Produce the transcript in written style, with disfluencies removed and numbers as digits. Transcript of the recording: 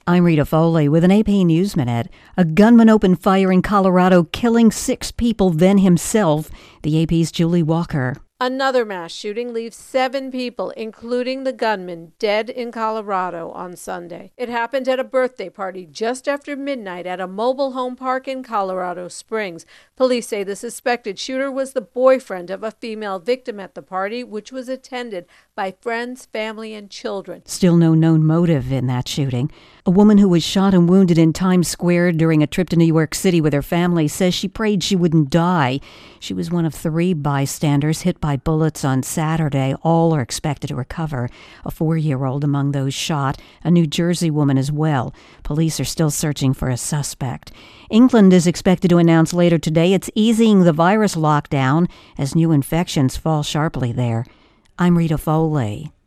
I'm Rita Foley with an AP News Minute. A gunman opened fire in Colorado, killing 6 people, then himself. The AP's Julie Walker. Another mass shooting leaves 7 people, including the gunman, dead in Colorado on Sunday. It happened at a birthday party just after midnight at a mobile home park in Colorado Springs. Police say the suspected shooter was the boyfriend of a female victim at the party, which was attended by friends, family, and children. Still no known motive in that shooting. A woman who was shot and wounded in Times Square during a trip to New York City with her family says she prayed she wouldn't die. She was one of 3 bystanders hit by bullets on Saturday. All are expected to recover. A 4-year-old among those shot, a New Jersey woman as well. Police are still searching for a suspect. England is expected to announce later today it's easing the virus lockdown as new infections fall sharply there. I'm Rita Foley.